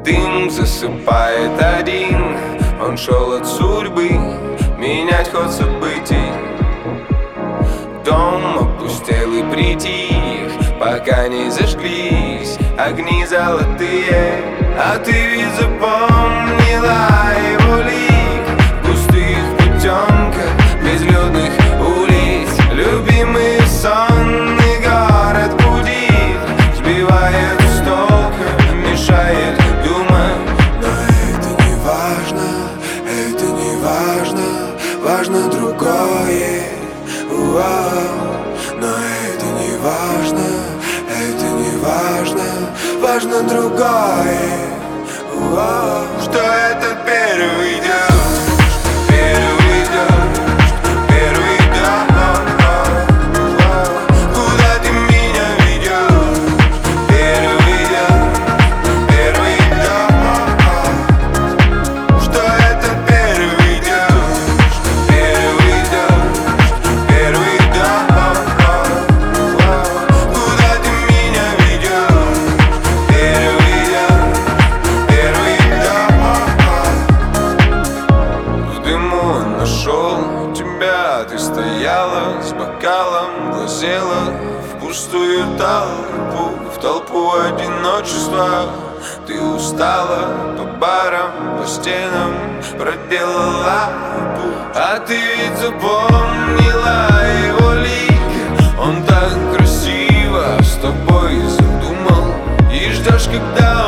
дым засыпает один. Он шел от судьбы менять ход событий. Дом опустел и притих, пока не зажглись огни золотые. А ты ведь запомнила его лик в пустых потемках безлюдных улиц. Любимый сонный город будит, сбивает с толка, мешает думать. Но это не важно, это не важно, важно другое. Но это не важно, это не важно, важно другое. Что это первый дождь, первый дождь, первый дождь. Куда ты меня ведешь? Первый дождь, первый дождь. Что это первый дождь, первый дождь, первый дождь. Куда ты меня ведешь? Первый дождь, первый дождь. В дыму он нашел тебя, ты стояла с бокалом, глазела в пустую толпу, в толпу одиночества. Ты устала по барам, по стенам проделала путь. А ты ведь запомнила его лик. Он так красиво с тобой задумал, и ждешь, когда